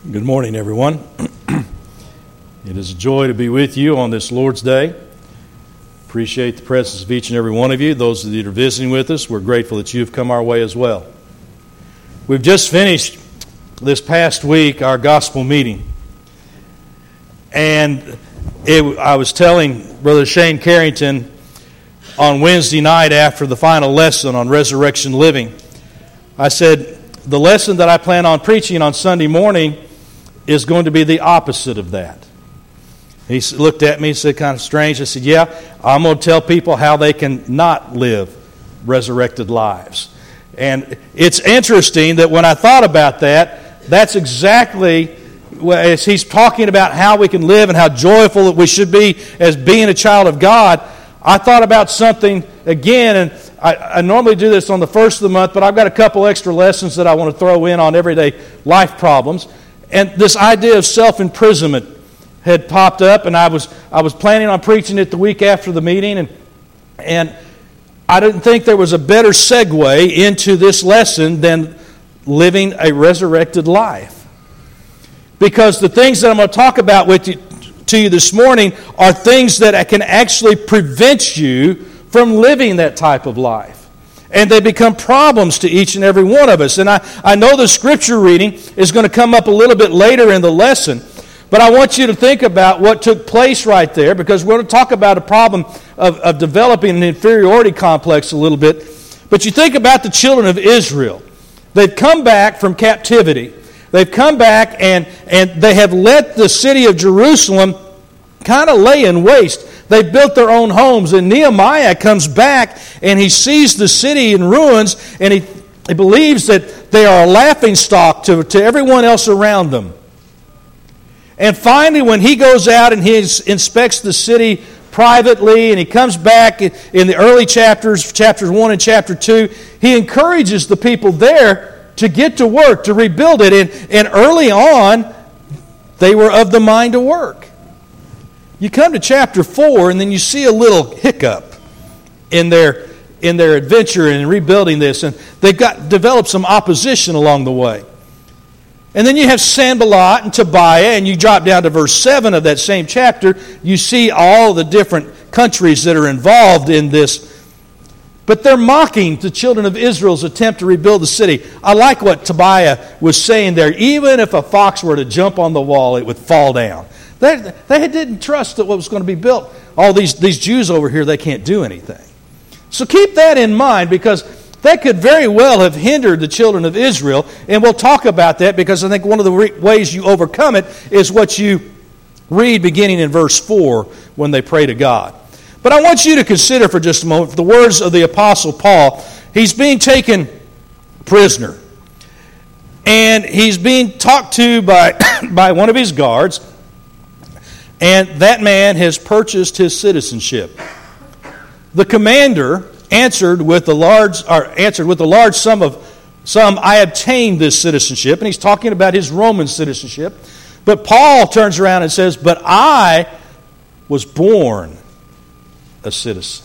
Good morning, everyone. It is a joy to be with you on this Lord's Day. Appreciate the presence of each and every one of you. Those that are visiting with us, we're grateful that you've come our way as well. We've just finished this past week our gospel meeting. And I was telling Brother Shane Carrington on Wednesday night after the final lesson on resurrection living, I said, the lesson that I plan on preaching on Sunday morning is going to be the opposite of that. He looked at me and said, kind of strange. I said, yeah, I'm going to tell people how they can not live resurrected lives. And it's interesting that when I thought about that, that's exactly, as he's talking about how we can live and how joyful that we should be as being a child of God, I thought about something again, and I normally do this on the first of the month, but I've got a couple extra lessons that I want to throw in on everyday life problems. And this idea of self-imprisonment had popped up, and I was planning on preaching it the week after the meeting, and I didn't think there was a better segue into this lesson than living a resurrected life. Because the things that I'm going to talk about to you this morning are things that can actually prevent you from living that type of life. And they become problems to each and every one of us. And I know the scripture reading is going to come up a little bit later in the lesson, but I want you to think about what took place right there, because we're going to talk about a problem of developing an inferiority complex a little bit. But you think about the children of Israel. They've come back from captivity. They've come back and they have let the city of Jerusalem kind of lay in waste. They built their own homes, and Nehemiah comes back and he sees the city in ruins, and he believes that they are a laughingstock to everyone else around them. And finally, when he goes out and he inspects the city privately, and he comes back in the early chapters 1 and chapter 2, he encourages the people there to get to work, to rebuild it. And early on, they were of the mind to work. You come to chapter 4, and then you see a little hiccup in their adventure in rebuilding this, and they've developed some opposition along the way. And then you have Sanballat and Tobiah, and you drop down to verse 7 of that same chapter, you see all the different countries that are involved in this. But they're mocking the children of Israel's attempt to rebuild the city. I like what Tobiah was saying there. Even if a fox were to jump on the wall, it would fall down. They didn't trust that what was going to be built. All these Jews over here, they can't do anything. So keep that in mind, because that could very well have hindered the children of Israel. And we'll talk about that, because I think one of the ways you overcome it is what you read beginning in verse 4 when they pray to God. But I want you to consider for just a moment the words of the Apostle Paul. He's being taken prisoner. And he's being talked to by one of his guards. And that man has purchased his citizenship. The commander answered with a large sum, I obtained this citizenship. And he's talking about his Roman citizenship. But Paul turns around and says, but I was born a citizen.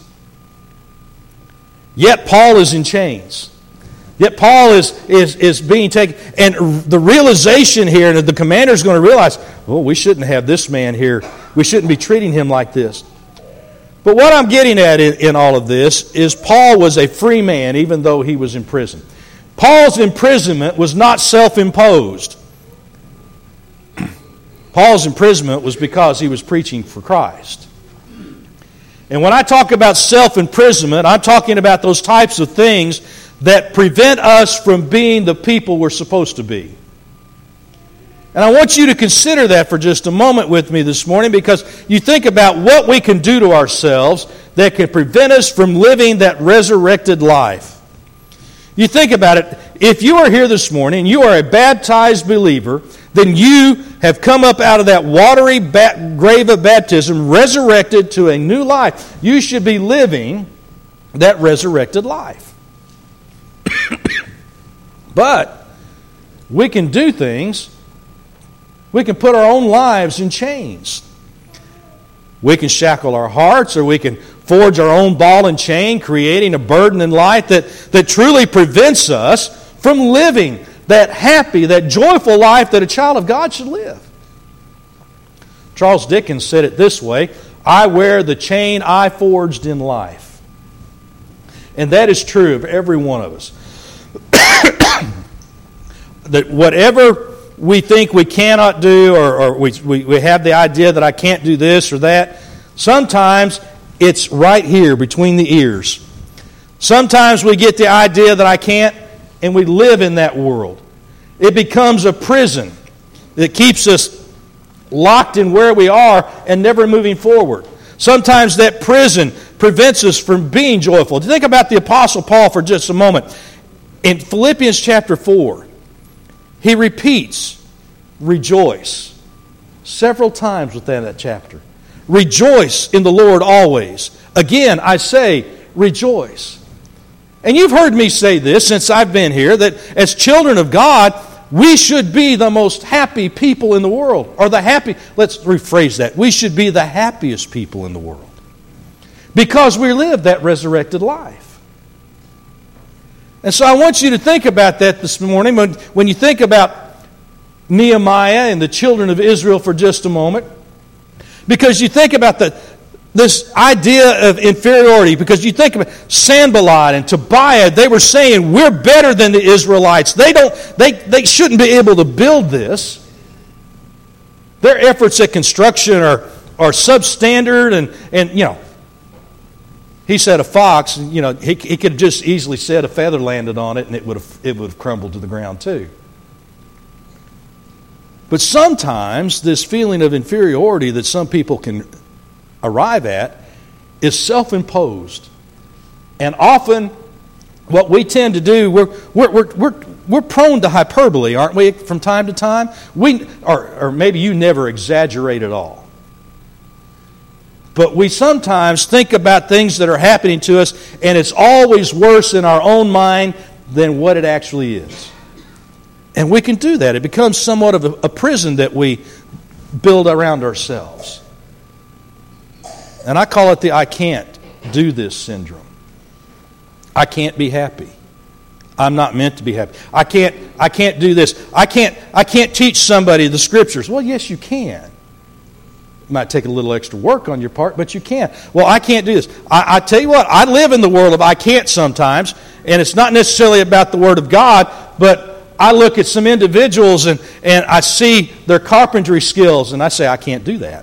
Yet Paul is in chains. Yet Paul is being taken. And the realization here, and the commander is going to realize, oh, we shouldn't have this man here. We shouldn't be treating him like this. But what I'm getting at in all of this is Paul was a free man, even though he was in prison. Paul's imprisonment was not self-imposed. Paul's imprisonment was because he was preaching for Christ. And when I talk about self-imprisonment, I'm talking about those types of things that prevent us from being the people we're supposed to be. And I want you to consider that for just a moment with me this morning, because you think about what we can do to ourselves that can prevent us from living that resurrected life. You think about it. If you are here this morning and you are a baptized believer, then you have come up out of that watery grave of baptism, resurrected to a new life. You should be living that resurrected life. But we can do things. We can put our own lives in chains. We can shackle our hearts, or we can forge our own ball and chain, creating a burden in life that truly prevents us from living that happy, that joyful life that a child of God should live. Charles Dickens said it this way, I wear the chain I forged in life. And that is true of every one of us. That whatever we think we cannot do, or we have the idea that I can't do this or that, sometimes it's right here between the ears. Sometimes we get the idea that I can't, and we live in that world. It becomes a prison that keeps us locked in where we are and never moving forward. Sometimes that prison prevents us from being joyful. Think about the Apostle Paul for just a moment. In Philippians chapter 4, he repeats, rejoice, several times within that chapter. Rejoice in the Lord always. Again, I say, rejoice. And you've heard me say this since I've been here, that as children of God, we should be the most happy people in the world. Let's rephrase that. We should be the happiest people in the world. Because we live that resurrected life. And so I want you to think about that this morning. When you think about Nehemiah and the children of Israel for just a moment. Because you think about this idea of inferiority. Because you think about Sanballat and Tobiah. They were saying, we're better than the Israelites. They shouldn't be able to build this. Their efforts at construction are substandard and you know. He said a fox, you know, he could have just easily said a feather landed on it and it would have crumbled to the ground too. But sometimes this feeling of inferiority that some people can arrive at is self-imposed. And often what we tend to do, we're prone to hyperbole, aren't we, from time to time? Or maybe you never exaggerate at all. But we sometimes think about things that are happening to us, and it's always worse in our own mind than what it actually is. And we can do that. It becomes somewhat of a prison that we build around ourselves. And I call it the I can't do this syndrome. I can't be happy. I'm not meant to be happy. I can't do this. I can't teach somebody the Scriptures. Well, yes, you can. It might take a little extra work on your part, but you can. Well, I can't do this. I tell you what, I live in the world of I can't sometimes, and it's not necessarily about the Word of God, but I look at some individuals and I see their carpentry skills, and I say, I can't do that.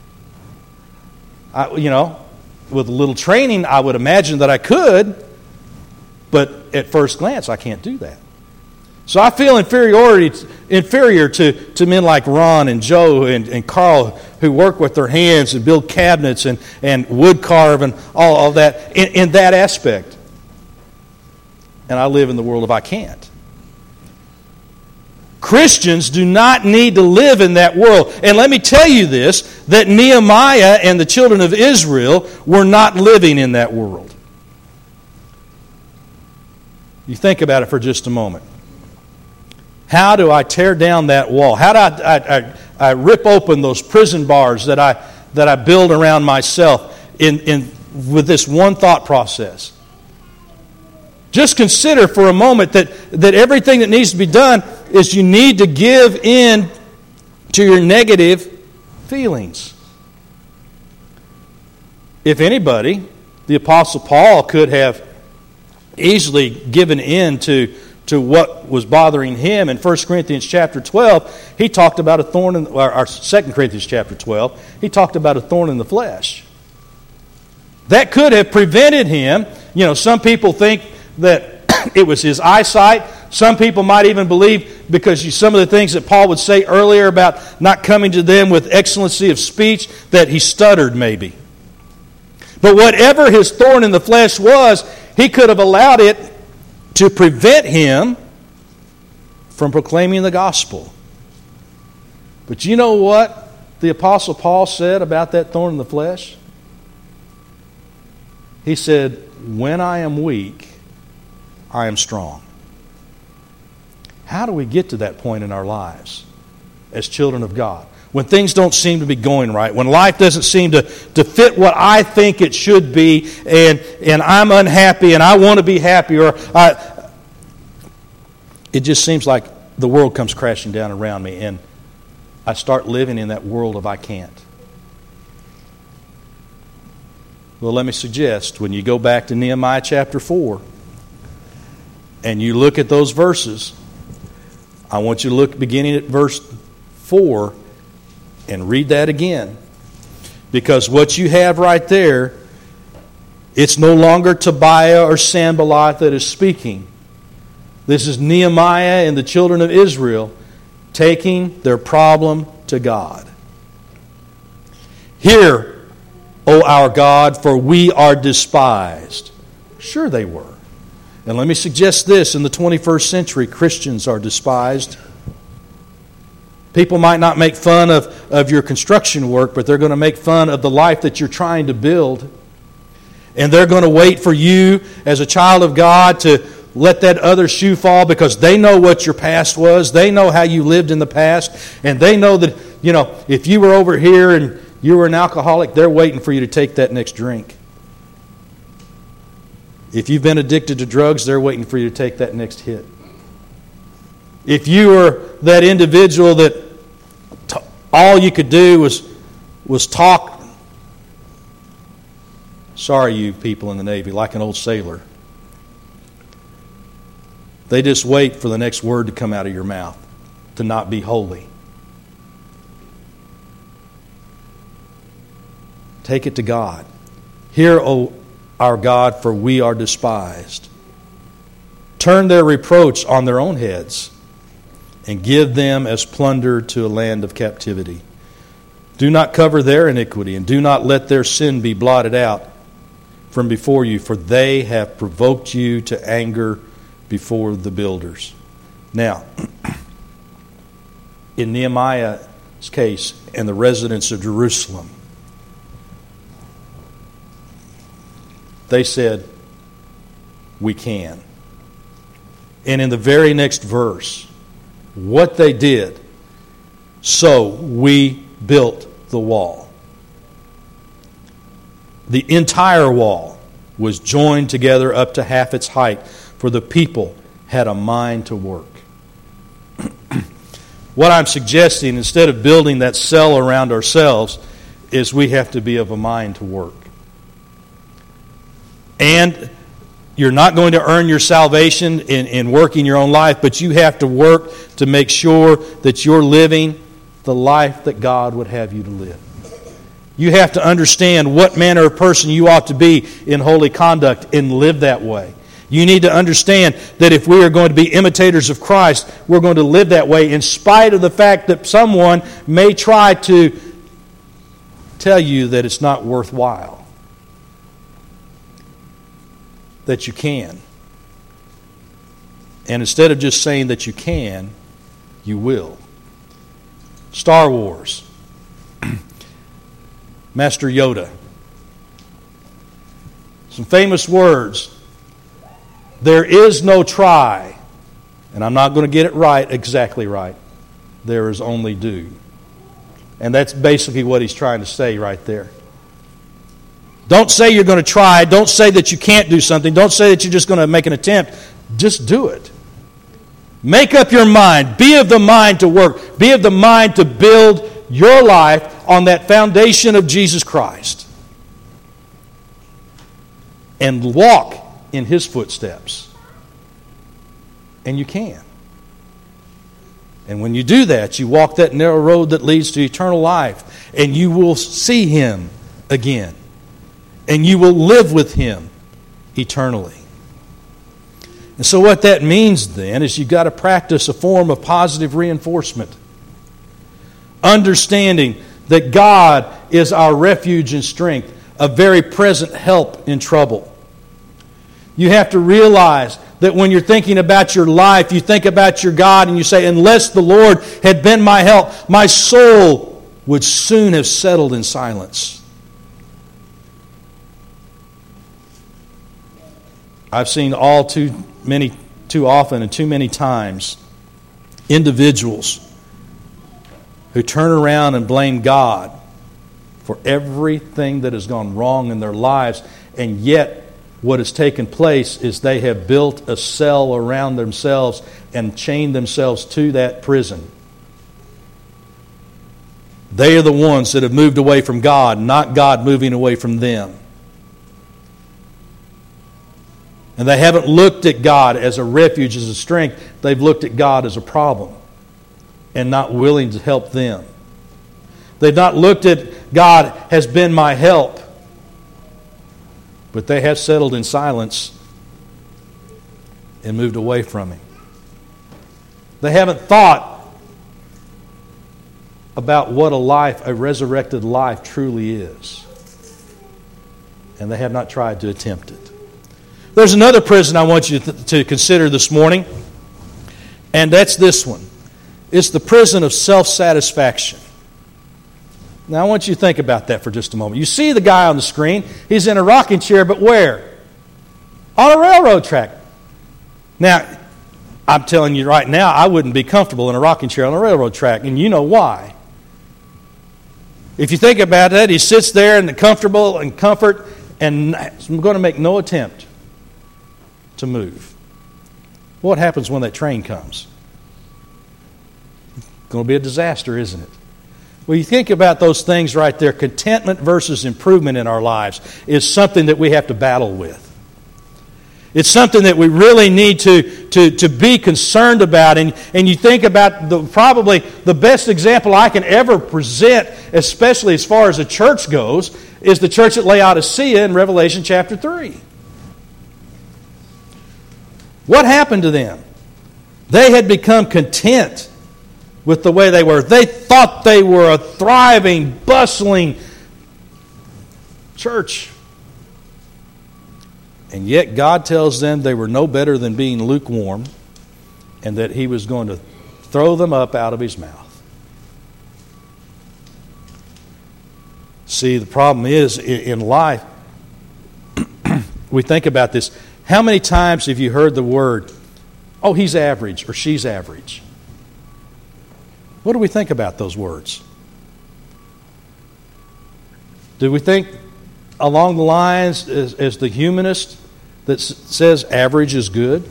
With a little training, I would imagine that I could, but at first glance, I can't do that. So I feel inferior to men like Ron and Joe and Carl who work with their hands and build cabinets and wood carve and all that in that aspect. And I live in the world of I can't. Christians do not need to live in that world. And let me tell you this, that Nehemiah and the children of Israel were not living in that world. You think about it for just a moment. How do I tear down that wall? How do I rip open those prison bars that I build around myself with this one thought process? Just consider for a moment that everything that needs to be done is you need to give in to your negative feelings. If anybody, the Apostle Paul could have easily given in to what was bothering him. In 1 Corinthians chapter 12, he talked about a thorn in, or 2 Corinthians chapter 12, he talked about a thorn in the flesh. That could have prevented him. You know, some people think that it was his eyesight. Some people might even believe because some of the things that Paul would say earlier about not coming to them with excellency of speech, that he stuttered maybe. But whatever his thorn in the flesh was, he could have allowed it to prevent him from proclaiming the gospel. But you know what the Apostle Paul said about that thorn in the flesh? He said, when I am weak, I am strong. How do we get to that point in our lives as children of God? When things don't seem to be going right, when life doesn't seem to fit what I think it should be, and I'm unhappy and I want to be happy, or it just seems like the world comes crashing down around me, and I start living in that world of I can't. Well, let me suggest, when you go back to Nehemiah chapter 4 and you look at those verses, I want you to look beginning at verse 4 and read that again. Because what you have right there, it's no longer Tobiah or Sanballat that is speaking. This is Nehemiah and the children of Israel taking their problem to God. Hear, O our God, for we are despised. Sure they were. And let me suggest this, in the 21st century, Christians are despised. People might not make fun of your construction work, but they're going to make fun of the life that you're trying to build. And they're going to wait for you as a child of God to let that other shoe fall, because they know what your past was. They know how you lived in the past. And they know that, if you were over here and you were an alcoholic, they're waiting for you to take that next drink. If you've been addicted to drugs, they're waiting for you to take that next hit. If you were that individual that all you could do was talk, sorry you people in the Navy, like an old sailor. They just wait for the next word to come out of your mouth, to not be holy. Take it to God. Hear, O our God, for we are despised. Turn their reproach on their own heads, and give them as plunder to a land of captivity. Do not cover their iniquity, and do not let their sin be blotted out from before you, for they have provoked you to anger before the builders. Now, in Nehemiah's case and the residents of Jerusalem, they said, we can. And in the very next verse, what they did, so we built the wall. The entire wall was joined together up to half its height, for the people had a mind to work. What I'm suggesting, instead of building that cell around ourselves, is we have to be of a mind to work. And you're not going to earn your salvation in working your own life, but you have to work to make sure that you're living the life that God would have you to live. You have to understand what manner of person you ought to be in holy conduct and live that way. You need to understand that if we are going to be imitators of Christ, we're going to live that way in spite of the fact that someone may try to tell you that it's not worthwhile. That you can. And instead of just saying that you can, you will. Star Wars. Master Yoda. Some famous words. There is no try. And I'm not going to get it right, exactly right. There is only do. And that's basically what he's trying to say right there. Don't say you're going to try. Don't say that you can't do something. Don't say that you're just going to make an attempt. Just do it. Make up your mind. Be of the mind to work. Be of the mind to build your life on that foundation of Jesus Christ. And walk in His footsteps. And you can. And when you do that, you walk that narrow road that leads to eternal life. And you will see Him again. And you will live with Him eternally. And so what that means then is you've got to practice a form of positive reinforcement. Understanding that God is our refuge and strength, a very present help in trouble. You have to realize that when you're thinking about your life, you think about your God and you say, unless the Lord had been my help, my soul would soon have settled in silence. I've seen all too often and too many times individuals who turn around and blame God for everything that has gone wrong in their lives, and yet What has taken place is they have built a cell around themselves and chained themselves to that prison. They are the ones that have moved away from God, not God moving away from them. And they haven't looked at God as a refuge, as a strength. They've looked at God as a problem and not willing to help them. They've not looked at God has been my help, but they have settled in silence and moved away from Him. They haven't thought about what a resurrected life truly is. And they have not tried to attempt it. There's another prison I want you to consider this morning, and that's this one. It's the prison of self-satisfaction. Now I want you to think about that for just a moment. You see the guy on the screen. He's in a rocking chair, but where? On a railroad track. Now, I'm telling you right now, I wouldn't be comfortable in a rocking chair on a railroad track, and you know why. If you think about that, he sits there in the comfortable and comfort and I'm going to make no attempt to move. What happens when that train comes? It's going to be a disaster, isn't it? Well, you think about those things right there. Contentment versus improvement in our lives is something that we have to battle with. It's something that we really need to be concerned about. And you think about probably the best example I can ever present, especially as far as the church goes, is the church at Laodicea in Revelation chapter 3. What happened to them? They had become content with the way they were. They thought they were a thriving, bustling church. And yet God tells them they were no better than being lukewarm and that He was going to throw them up out of His mouth. See, the problem is in life, we think about this. How many times have you heard the word, oh, he's average or she's average? What do we think about those words? Do we think along the lines as the humanist that says average is good?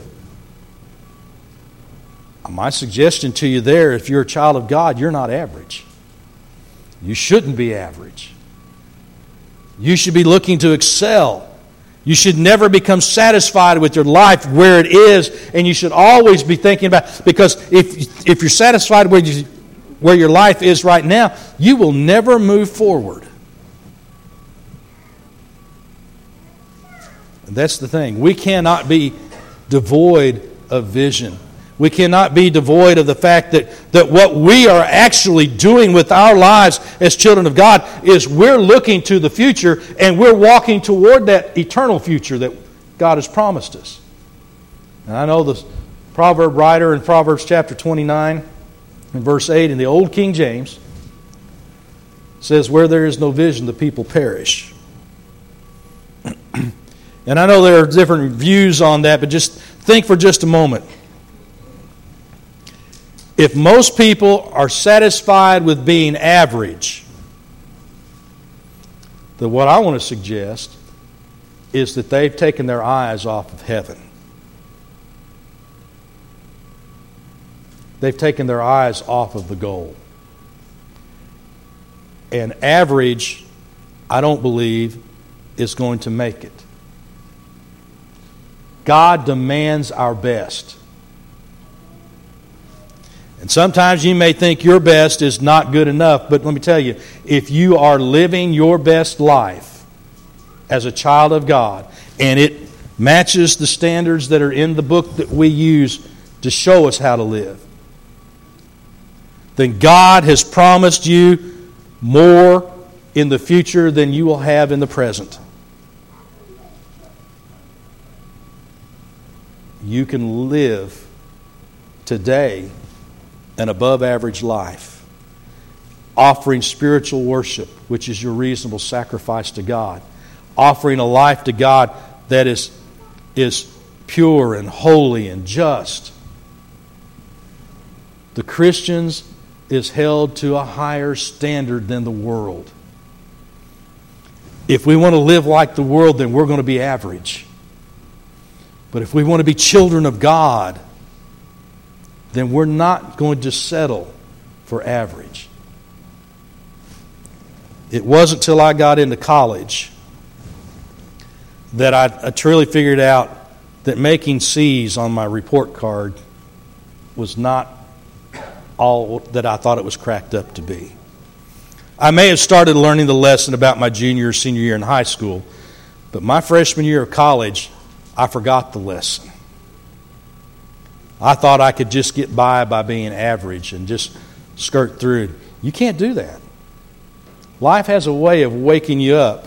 My suggestion to you there, if you're a child of God, you're not average. You shouldn't be average. You should be looking to excel. You should never become satisfied with your life where it is, and you should always be thinking about, because if you're satisfied where your life is right now, you will never move forward. And that's the thing. We cannot be devoid of vision. We cannot be devoid of the fact that what we are actually doing with our lives as children of God is we're looking to the future and we're walking toward that eternal future that God has promised us. And I know the proverb writer in Proverbs chapter 29 and verse 8 in the Old King James says, where there is no vision, the people perish. And I know there are different views on that, but just think for just a moment. If most people are satisfied with being average, then what I want to suggest is that they've taken their eyes off of heaven. They've taken their eyes off of the goal. And average, I don't believe, is going to make it. God demands our best. And sometimes you may think your best is not good enough, but let me tell you, if you are living your best life as a child of God, and it matches the standards that are in the book that we use to show us how to live, then God has promised you more in the future than you will have in the present. You can live today an above average life, offering spiritual worship, which is your reasonable sacrifice to God, offering a life to God that is pure and holy and just. The Christians is held to a higher standard than the world. If we want to live like the world, then we're going to be average. But if we want to be children of God, then we're not going to settle for average. It wasn't until I got into college that I truly figured out that making C's on my report card was not all that I thought it was cracked up to be. I may have started learning the lesson about my junior or senior year in high school, but my freshman year of college, I forgot the lesson. I thought I could just get by being average and just skirt through it. You can't do that. Life has a way of waking you up.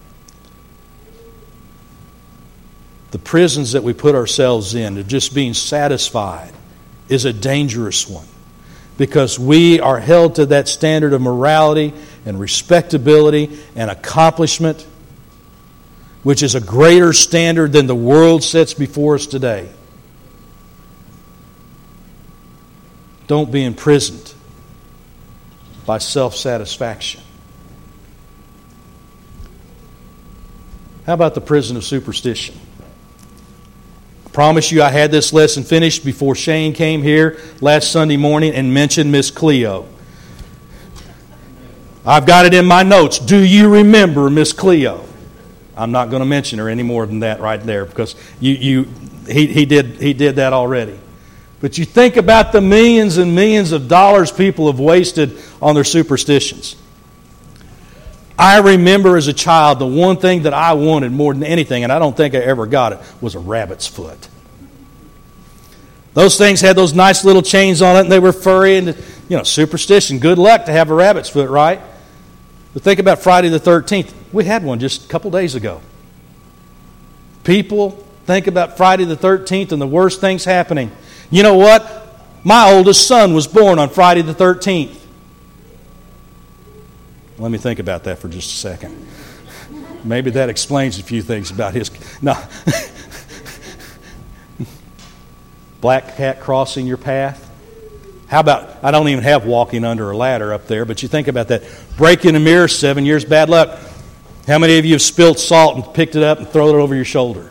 The prisons that we put ourselves in, of just being satisfied, is a dangerous one, because we are held to that standard of morality and respectability and accomplishment, which is a greater standard than the world sets before us today. Don't be imprisoned by self-satisfaction. How about the prison of superstition? I promise you I had this lesson finished before Shane came here last Sunday morning and mentioned Miss Cleo. I've got it in my notes. Do you remember Miss Cleo? I'm not going to mention her any more than that right there, because he did that already. But you think about the millions and millions of dollars people have wasted on their superstitions. I remember as a child, the one thing that I wanted more than anything, and I don't think I ever got it, was a rabbit's foot. Those things had those nice little chains on it, and they were furry, and superstition. Good luck to have a rabbit's foot, right? But think about Friday the 13th. We had one just a couple days ago. People think about Friday the 13th and the worst things happening. You know what? My oldest son was born on Friday the 13th. Let me think about that for just a second. Maybe that explains a few things about his... No. Black cat crossing your path. How about, I don't even have walking under a ladder up there, but you think about that. Breaking a mirror, 7 years bad luck. How many of you have spilled salt and picked it up and thrown it over your shoulder?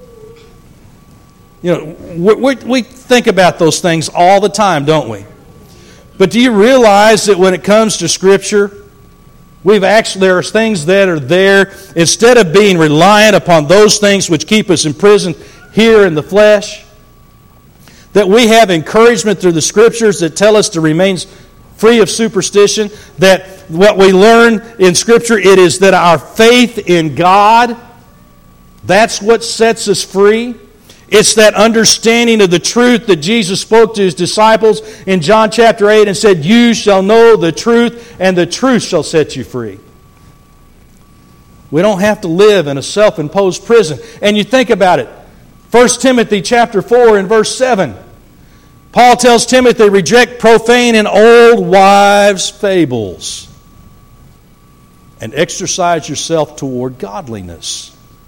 We think about those things all the time, don't we? But do you realize that when it comes to Scripture, there are things that are there, instead of being reliant upon those things which keep us imprisoned here in the flesh, that we have encouragement through the Scriptures that tell us to remain free of superstition, that what we learn in Scripture, it is that our faith in God, that's what sets us free. It's that understanding of the truth that Jesus spoke to His disciples in John chapter 8 and said, "You shall know the truth, and the truth shall set you free." We don't have to live in a self-imposed prison. And you think about it. 1 Timothy chapter 4 and verse 7. Paul tells Timothy, "Reject profane and old wives' fables, and exercise yourself toward godliness."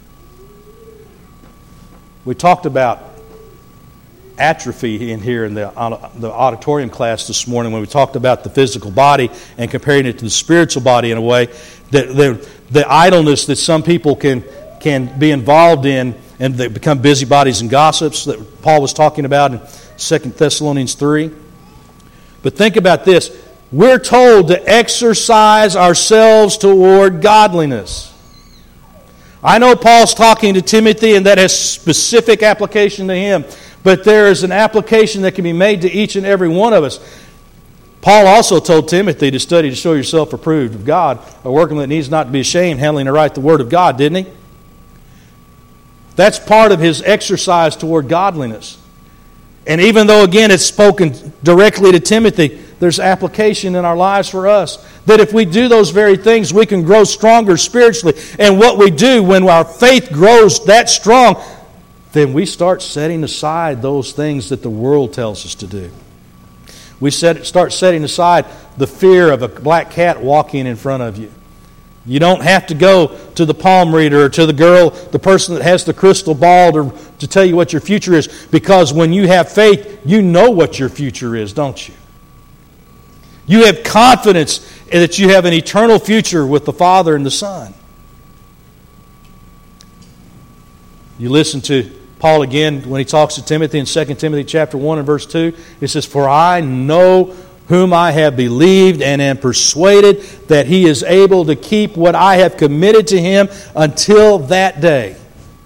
We talked about atrophy in here in the auditorium class this morning when we talked about the physical body and comparing it to the spiritual body in a way. The idleness that some people can be involved in, and they become busybodies and gossips that Paul was talking about in 2 Thessalonians 3. But think about this. We're told to exercise ourselves toward godliness. I know Paul's talking to Timothy, and that has specific application to him. But there is an application that can be made to each and every one of us. Paul also told Timothy to study to show yourself approved of God, a workman that needs not to be ashamed, handling aright the word of God, didn't he? That's part of his exercise toward godliness. And even though, again, it's spoken directly to Timothy, there's application in our lives for us. That if we do those very things, we can grow stronger spiritually. And what we do when our faith grows that strong, then we start setting aside those things that the world tells us to do. We start setting aside the fear of a black cat walking in front of you. You don't have to go to the palm reader or to the person that has the crystal ball to tell you what your future is. Because when you have faith, you know what your future is, don't you? You have confidence that you have an eternal future with the Father and the Son. You listen to Paul again, when he talks to Timothy in 2 Timothy chapter 1 and verse 2, he says, "For I know whom I have believed and am persuaded that he is able to keep what I have committed to him until that day."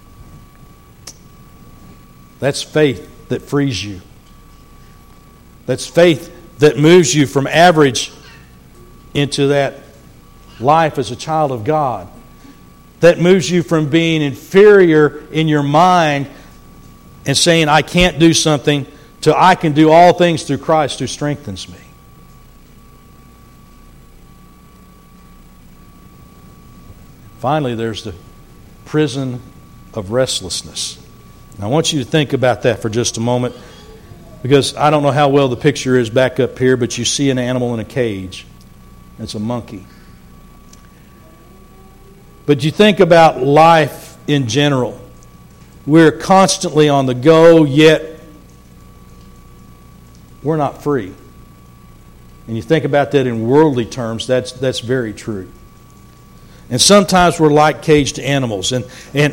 That's faith that frees you. That's faith that moves you from average into that life as a child of God. That moves you from being inferior in your mind and saying, "I can't do something," to "I can do all things through Christ who strengthens me." Finally, there's the prison of restlessness. Now, I want you to think about that for just a moment, because I don't know how well the picture is back up here, but you see an animal in a cage. It's a monkey. But you think about life in general. We're constantly on the go, yet we're not free. And you think about that in worldly terms, that's very true. And sometimes we're like caged animals. And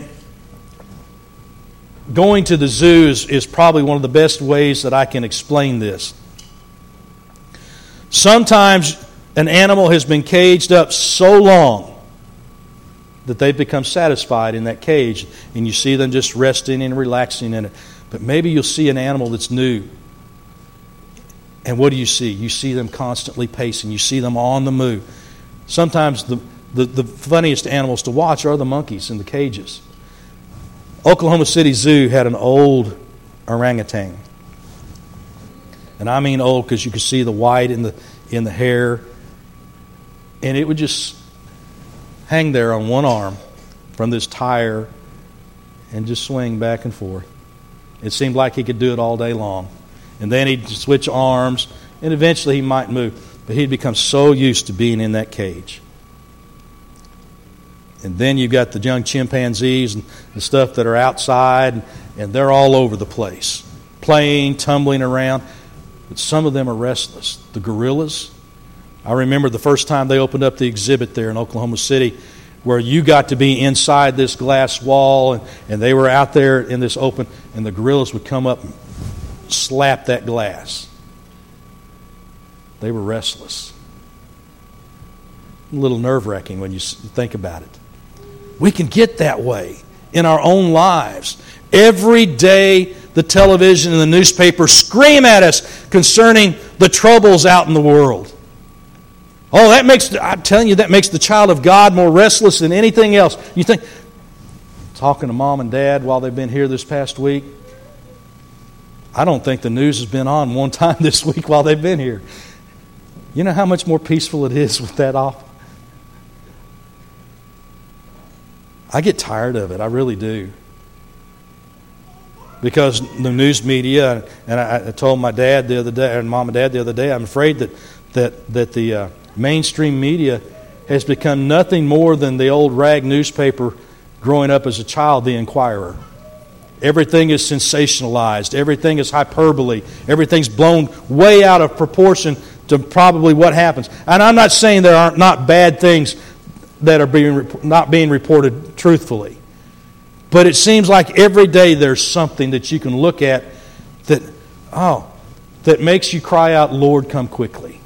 going to the zoo is probably one of the best ways that I can explain this. Sometimes an animal has been caged up so long that they've become satisfied in that cage, and you see them just resting and relaxing in it. But maybe you'll see an animal that's new. And what do you see? You see them constantly pacing. You see them on the move. Sometimes the funniest animals to watch are the monkeys in the cages. Oklahoma City Zoo had an old orangutan. And I mean old because you could see the white in the hair. And it would just hang there on one arm from this tire and just swing back and forth. It seemed like he could do it all day long. And then he'd switch arms, and eventually he might move. But he'd become so used to being in that cage. And then you've got the young chimpanzees and the stuff that are outside, and they're all over the place, playing, tumbling around. But some of them are restless. The gorillas, I remember the first time they opened up the exhibit there in Oklahoma City, where you got to be inside this glass wall, and they were out there in this open, and the gorillas would come up and slap that glass. They were restless. A little nerve-wracking when you think about it. We can get that way in our own lives. Every day the television and the newspaper scream at us concerning the troubles out in the world. Oh, I'm telling you, that makes the child of God more restless than anything else. You think, talking to mom and dad while they've been here this past week, I don't think the news has been on one time this week while they've been here. You know how much more peaceful it is with that off? I get tired of it. I really do. Because the news media, and I told my dad the other day, and mom and dad the other day, I'm afraid that the mainstream media has become nothing more than the old rag newspaper growing up as a child, the Inquirer. Everything is sensationalized. Everything is hyperbole. Everything's blown way out of proportion to probably what happens. And I'm not saying there aren't not bad things that are not being reported truthfully. But it seems like every day there's something that you can look at that makes you cry out, "Lord, come quickly."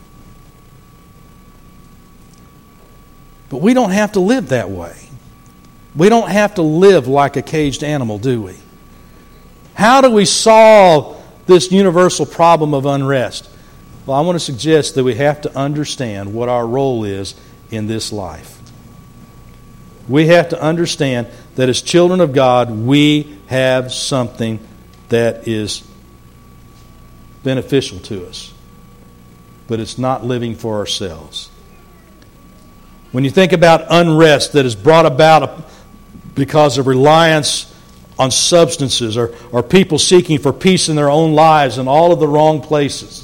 But we don't have to live that way. We don't have to live like a caged animal, do we? How do we solve this universal problem of unrest? Well, I want to suggest that we have to understand what our role is in this life. We have to understand that as children of God, we have something that is beneficial to us. But it's not living for ourselves. When you think about unrest that is brought about because of reliance on substances or people seeking for peace in their own lives in all of the wrong places,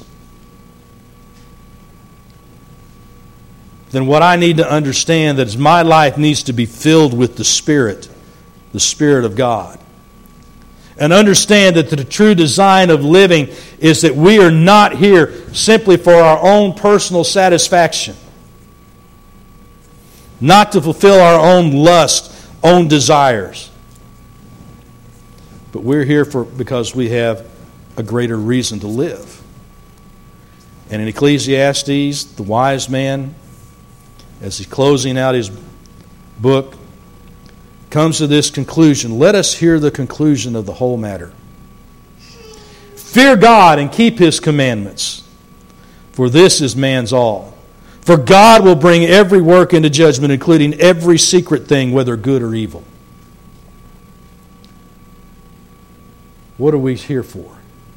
then what I need to understand is my life needs to be filled with the Spirit of God. And understand that the true design of living is that we are not here simply for our own personal satisfaction, not to fulfill our own lust, own desires, but we're here because we have a greater reason to live. And in Ecclesiastes, the wise man, as he's closing out his book, comes to this conclusion. Let us hear the conclusion of the whole matter. Fear God and keep His commandments, for this is man's all. For God will bring every work into judgment, including every secret thing, whether good or evil. What are we here for?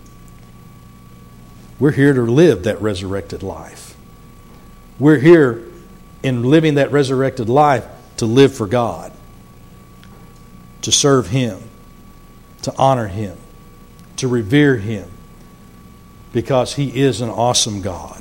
We're here to live that resurrected life. We're here in living that resurrected life to live for God, to serve Him, to honor Him, to revere Him, because He is an awesome God.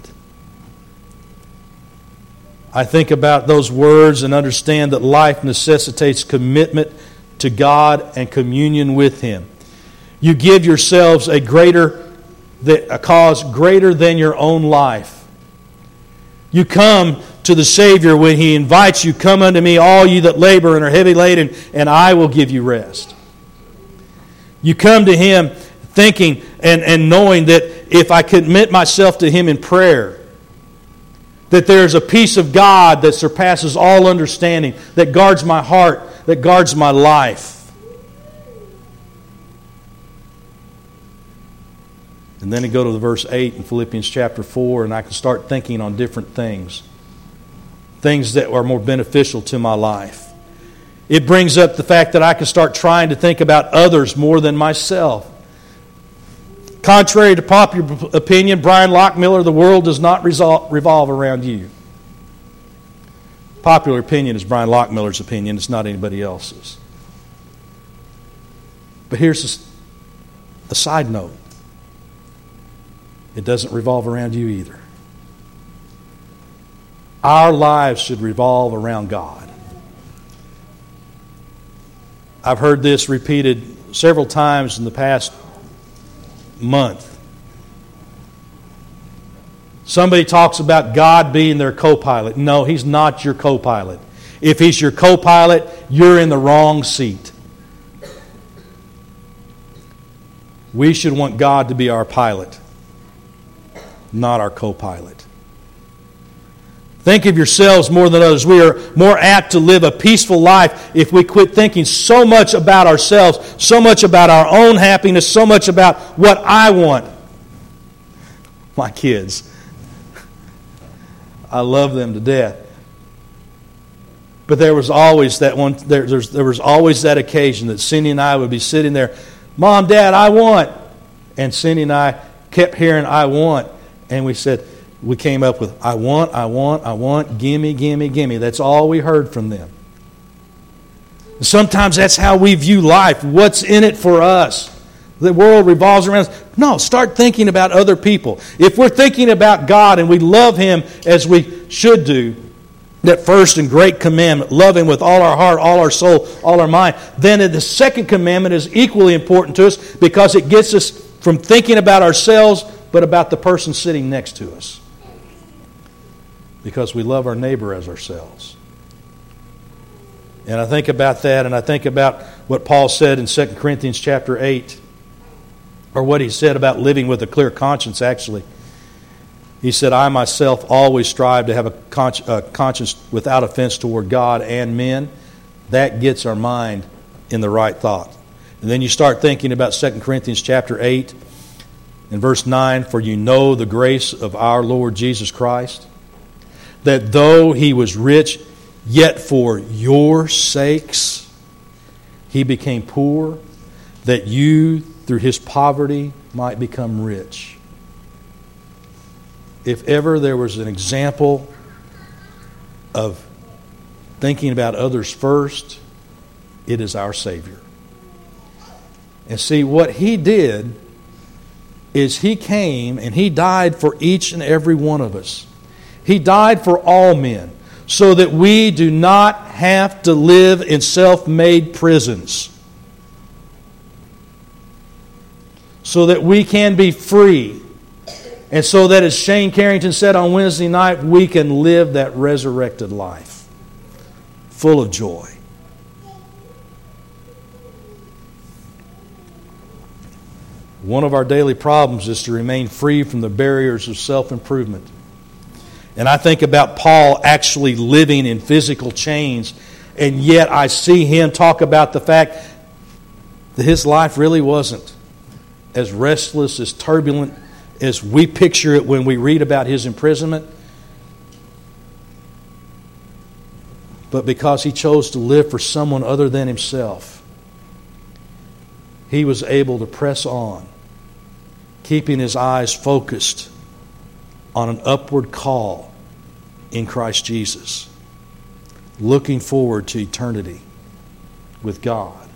I think about those words and understand that life necessitates commitment to God and communion with Him. You give yourselves a cause greater than your own life. You come to the Savior when He invites you, "Come unto me, all you that labor and are heavy laden, and I will give you rest." You come to Him thinking and knowing that if I commit myself to Him in prayer, that there's a peace of God that surpasses all understanding, that guards my heart, that guards my life. And then I go to verse 8 in Philippians chapter 4, and I can start thinking on different things that are more beneficial to my life. It brings up the fact that I can start trying to think about others more than myself. Contrary to popular opinion, Brian Lockmiller, the world does not revolve around you. Popular opinion is Brian Lockmiller's opinion. It's not anybody else's. But here's a side note. It doesn't revolve around you either. Our lives should revolve around God. I've heard this repeated several times in the past month. Somebody talks about God being their co-pilot. No, He's not your co-pilot. If He's your co-pilot, you're in the wrong seat. We should want God to be our pilot, not our co-pilot. Think of yourselves more than others. We are more apt to live a peaceful life if we quit thinking so much about ourselves, so much about our own happiness, so much about what I want. My kids, I love them to death. But there was always that one. There was always that occasion that Cindy and I would be sitting there, "Mom, Dad, I want," and Cindy and I kept hearing "I want," and we came up with I want, gimme, gimme, gimme. That's all we heard from them. Sometimes that's how we view life. What's in it for us? The world revolves around us. No, start thinking about other people. If we're thinking about God and we love Him as we should do, that first and great commandment, love Him with all our heart, all our soul, all our mind, then the second commandment is equally important to us because it gets us from thinking about ourselves but about the person sitting next to us. Because we love our neighbor as ourselves. And I think about that, and I think about what Paul said in 2 Corinthians chapter 8, or what he said about living with a clear conscience, actually. He said, "I myself always strive to have a conscience without offense toward God and men." That gets our mind in the right thought. And then you start thinking about 2 Corinthians chapter 8 and verse 9, "For you know the grace of our Lord Jesus Christ, that though He was rich, yet for your sakes He became poor, that you through His poverty might become rich." If ever there was an example of thinking about others first, it is our Savior. And see, what He did is He came and He died for each and every one of us. He died for all men so that we do not have to live in self-made prisons. So that we can be free. And so that, as Shane Carrington said on Wednesday night, we can live that resurrected life full of joy. One of our daily problems is to remain free from the barriers of self-improvement. And I think about Paul actually living in physical chains, and yet I see him talk about the fact that his life really wasn't as restless, as turbulent as we picture it when we read about his imprisonment. But because he chose to live for someone other than himself, he was able to press on, keeping his eyes focused on an upward call in Christ Jesus, looking forward to eternity with God.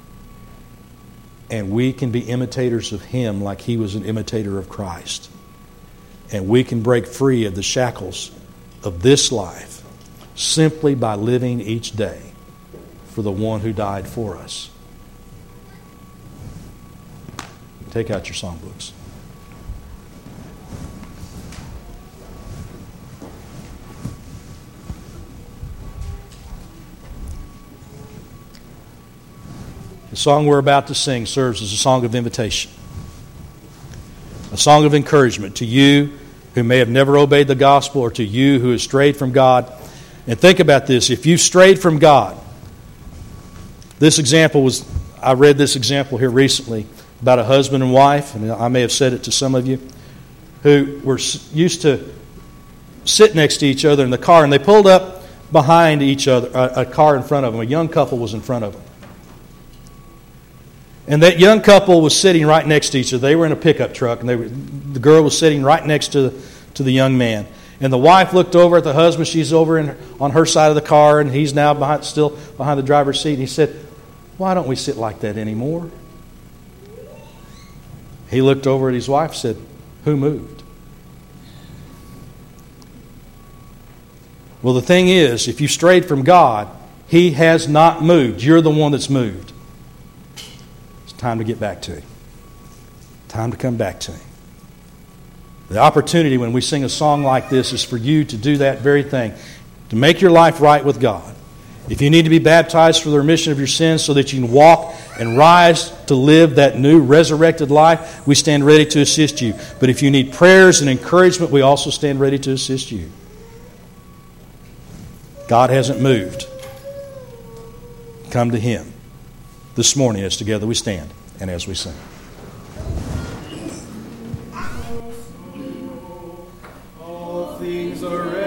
And we can be imitators of him like he was an imitator of Christ. And we can break free of the shackles of this life simply by living each day for the one who died for us. Take out your songbooks. The song we're about to sing serves as a song of invitation, a song of encouragement to you who may have never obeyed the gospel, or to you who have strayed from God. And think about this. If you've strayed from God, I read this example here recently about a husband and wife, and I may have said it to some of you, who were used to sit next to each other in the car, and they pulled up behind each other, a car in front of them. A young couple was in front of them. And that young couple was sitting right next to each other. They were in a pickup truck, and the girl was sitting right next to the young man. And the wife looked over at the husband. She's over on her side of the car, and he's now still behind the driver's seat. And he said, "Why don't we sit like that anymore?" He looked over at his wife and said, "Who moved?" Well, the thing is, if you strayed from God, he has not moved. You're the one that's moved. It's time to get back to him. Time to come back to him. The opportunity when we sing a song like this is for you to do that very thing, to make your life right with God. If you need to be baptized for the remission of your sins so that you can walk and rise to live that new resurrected life, we stand ready to assist you. But if you need prayers and encouragement, we also stand ready to assist you. God hasn't moved. Come to him this morning as together we stand and as we sing. All things are ready.